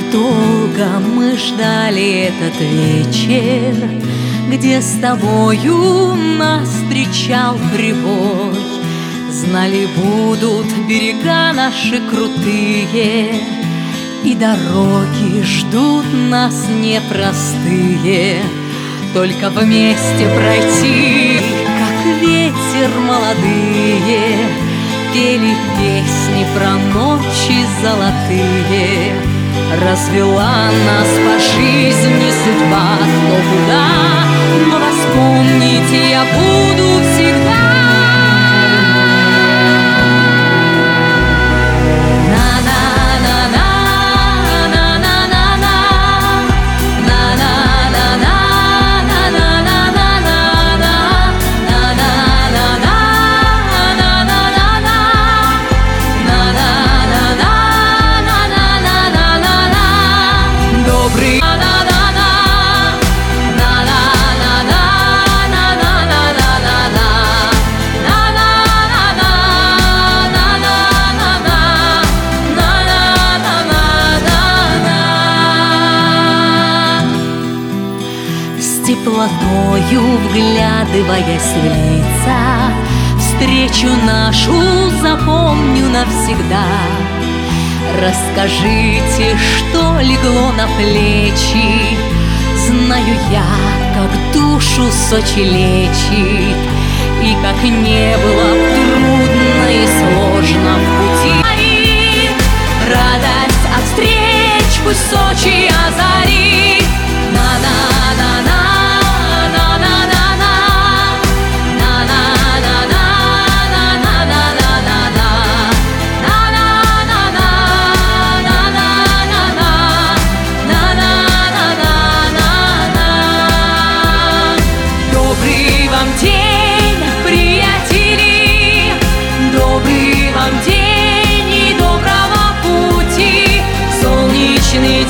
долго мы ждали этот вечер, где с тобою нас встречал прибой. Знали, будут берега наши крутые, и дороги ждут нас непростые. Только вместе пройти, как ветер молодые, пели песни про ночи золотые. Развела нас по жизни судьба, но куда, но вспомнить я буду всегда. Теплотою вглядываясь в лица, встречу нашу запомню навсегда. Расскажите, что легло на плечи, знаю я, как душу Сочи лечит, и как не было трудно и сложно в пути. Радость от встреч пусть Сочи озарит. На-на-на-на. День, приятели, добрый вам день и доброго пути, солнечный день.